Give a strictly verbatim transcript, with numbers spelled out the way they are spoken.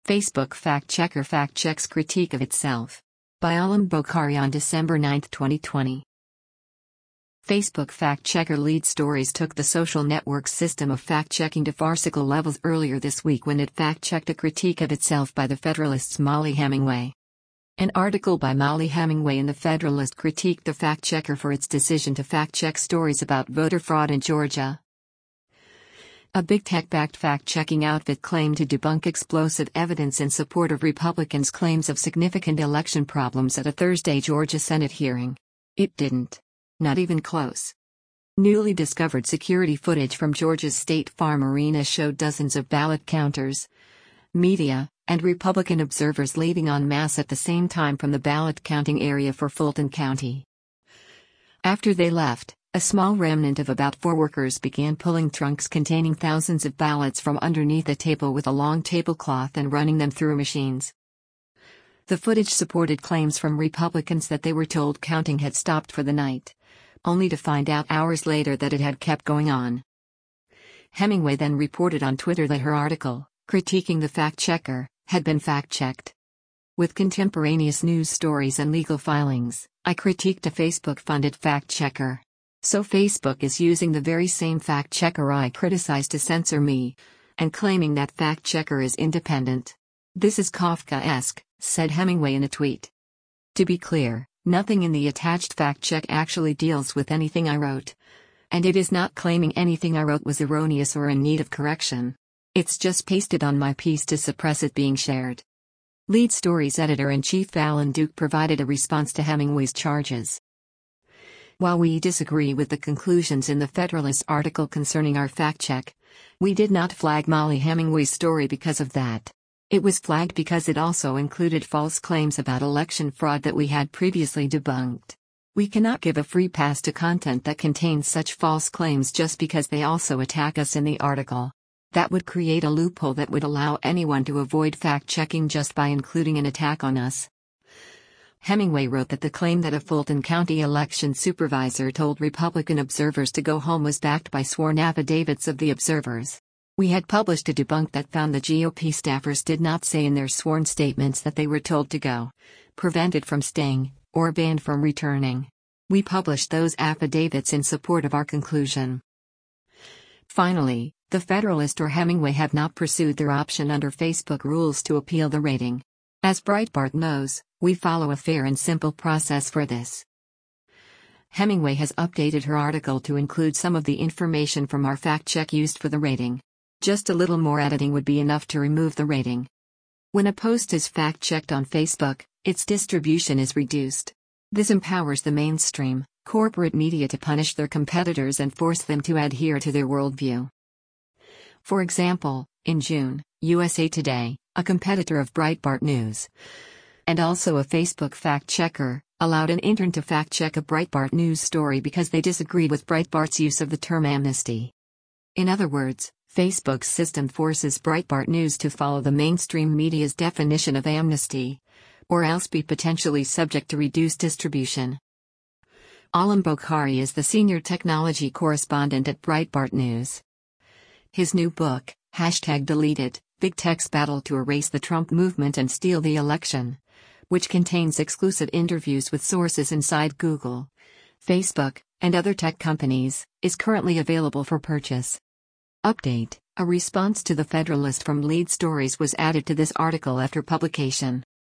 Facebook fact-checker fact-checks critique of itself. By Alam Bokhari on December ninth twenty twenty. Facebook fact-checker Lead Stories took the social network system of fact-checking to farcical levels earlier this week when it fact-checked a critique of itself by the Federalist's Mollie Hemingway. An article by Mollie Hemingway in the Federalist critiqued the fact-checker for its decision to fact-check stories about voter fraud in Georgia. A big tech-backed fact-checking outfit claimed to debunk explosive evidence in support of Republicans' claims of significant election problems at a Thursday Georgia Senate hearing. It didn't. Not even close. Newly discovered security footage from Georgia's State Farm Arena showed dozens of ballot counters, media, and Republican observers leaving en masse at the same time from the ballot counting area for Fulton County. After they left, a small remnant of about four workers began pulling trunks containing thousands of ballots from underneath a table with a long tablecloth and running them through machines. The footage supported claims from Republicans that they were told counting had stopped for the night, only to find out hours later that it had kept going on. Hemingway then reported on Twitter that her article, critiquing the fact-checker, had been fact-checked. With contemporaneous news stories and legal filings, I critiqued a Facebook-funded fact-checker. So Facebook is using the very same fact-checker I criticized to censor me, and claiming that fact-checker is independent. This is Kafkaesque, said Hemingway in a tweet. To be clear, nothing in the attached fact-check actually deals with anything I wrote. And it is not claiming anything I wrote was erroneous or in need of correction. It's just pasted on my piece to suppress it being shared. Lead Stories editor-in-chief Alan Duke provided a response to Hemingway's charges. While we disagree with the conclusions in the Federalist article concerning our fact-check, we did not flag Mollie Hemingway's story because of that. It was flagged because it also included false claims about election fraud that we had previously debunked. We cannot give a free pass to content that contains such false claims just because they also attack us in the article. That would create a loophole that would allow anyone to avoid fact-checking just by including an attack on us. Hemingway wrote that the claim that a Fulton County election supervisor told Republican observers to go home was backed by sworn affidavits of the observers. We had published a debunk that found the G O P staffers did not say in their sworn statements that they were told to go, prevented from staying, or banned from returning. We published those affidavits in support of our conclusion. Finally, the Federalist or Hemingway have not pursued their option under Facebook rules to appeal the rating. As Breitbart knows, we follow a fair and simple process for this. Hemingway has updated her article to include some of the information from our fact-check used for the rating. Just a little more editing would be enough to remove the rating. When a post is fact-checked on Facebook, its distribution is reduced. This empowers the mainstream, corporate media to punish their competitors and force them to adhere to their worldview. For example, in June, U S A Today, a competitor of Breitbart News, and also a Facebook fact-checker, allowed an intern to fact-check a Breitbart News story because they disagreed with Breitbart's use of the term amnesty. In other words, Facebook's system forces Breitbart News to follow the mainstream media's definition of amnesty, or else be potentially subject to reduced distribution. Alam Bokhari is the senior technology correspondent at Breitbart News. His new book, Hashtag Deleted, Big Tech's Battle to Erase the Trump Movement and Steal the Election, which contains exclusive interviews with sources inside Google, Facebook, and other tech companies, is currently available for purchase. Update: a response to the Federalist from Lead Stories was added to this article after publication.